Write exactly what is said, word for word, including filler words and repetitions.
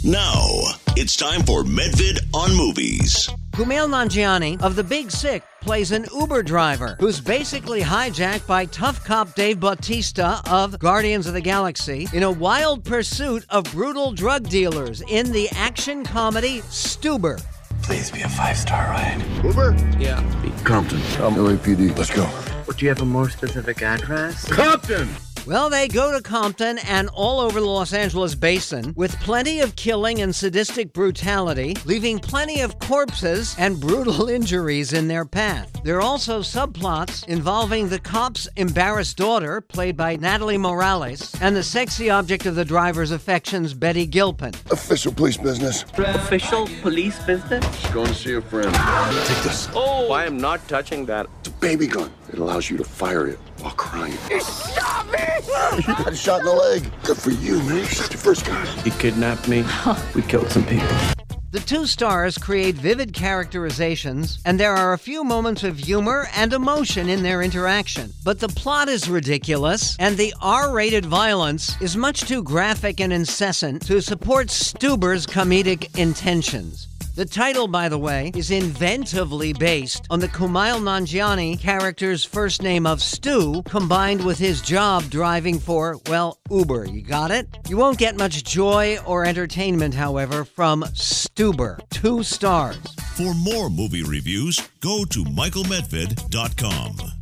Now, it's time for Medvid on Movies. Kumail Nanjiani of The Big Sick plays an Uber driver who's basically hijacked by tough cop Dave Bautista of Guardians of the Galaxy in a wild pursuit of brutal drug dealers in the action comedy Stuber. Please be a five-star ride. Uber? Yeah. Compton. I'm L A P D. Let's go. Do you have a more specific address? Compton! Well, they go to Compton and all over the Los Angeles basin with plenty of killing and sadistic brutality, leaving plenty of corpses and brutal injuries in their path. There are also subplots involving the cop's embarrassed daughter, played by Natalie Morales, and the sexy object of the driver's affections, Betty Gilpin. Official police business. Official police business? Just going to see a friend. Take this. Oh, I am not touching that. It's a baby gun. It allows you to fire it while crying. You shot me! You got shot in the leg. Good for you, man. You shot your first guy. He kidnapped me. We killed some people. The two stars create vivid characterizations, and there are a few moments of humor and emotion in their interaction. But the plot is ridiculous, and the R-rated violence is much too graphic and incessant to support Stuber's comedic intentions. The title, by the way, is inventively based on the Kumail Nanjiani character's first name of Stu, combined with his job driving for, well, Uber. You got it? You won't get much joy or entertainment, however, from Stuber. Two stars. For more movie reviews, go to michael medved dot com.